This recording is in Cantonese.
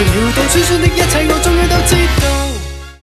料到傳說的一切，我終於都知道。